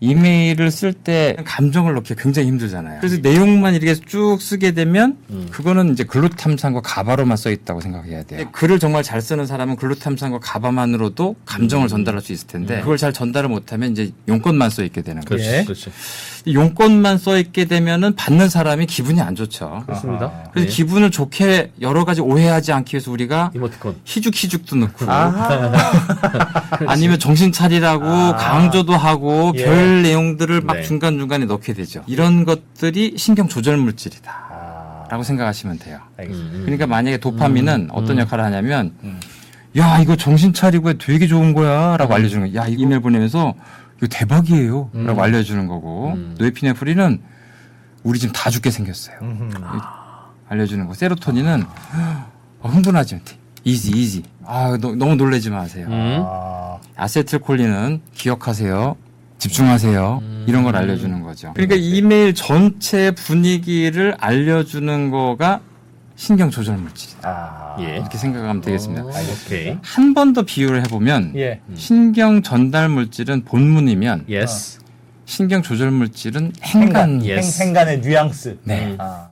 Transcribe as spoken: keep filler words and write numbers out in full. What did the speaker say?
이메일을 쓸 때 감정을 넣기 굉장히 힘들잖아요. 그래서 내용만 이렇게 쭉 쓰게 되면 음. 그거는 이제 글루탐산과 가바로만 써 있다고 생각해야 돼요. 글을 정말 잘 쓰는 사람은 글루탐산과 가바만으로도 감정을 음. 전달할 수 있을 텐데 음. 그걸 잘 전달을 못하면 이제 용건만 써 있게 되는 거죠. 그렇지, 그렇지. 용건만 써 있게 되면은 받는 사람이 기분이 안 좋죠. 그렇습니다. 그래서 네. 기분을 좋게 여러 가지 오해하지 않기 위해서 우리가 이모티콘 희죽희죽도 넣고 아니면 정신 차리라고 아. 강조도 하고 예. 별 내용들을 막 네. 중간중간에 넣게 되죠. 이런 것들이 신경 조절 물질이다 아. 라고 생각하시면 돼요. 알겠습니다. 그러니까 만약에 도파민은 음. 어떤 역할을 하냐면 음. 야 이거 정신 차리고 되게 좋은 거야 라고 음. 알려주는 거야. 야 이메일 보내면서 이거 대박이에요 음. 라고 알려주는 거고 음. 노에피네프린은 우리 지금 다 죽게 생겼어요. 아. 알려주는 거. 세로토닌은 아. 흥분하지 못해. 이지 이지. 아 너, 너무 놀라지 마세요. 음. 아세틸콜린은 기억하세요. 집중하세요. 음. 이런 걸 알려주는 거죠. 그러니까 이메일 전체 분위기를 알려주는 거가 신경 조절 물질이다. 아. 예. 이렇게 생각하면 되겠습니다. 오. 한 번 더 비유를 해보면 예. 신경 전달 물질은 본문이면 yes. 신경 조절 물질은 행간. 행간. 행, 행간의 뉘앙스. 네. 아.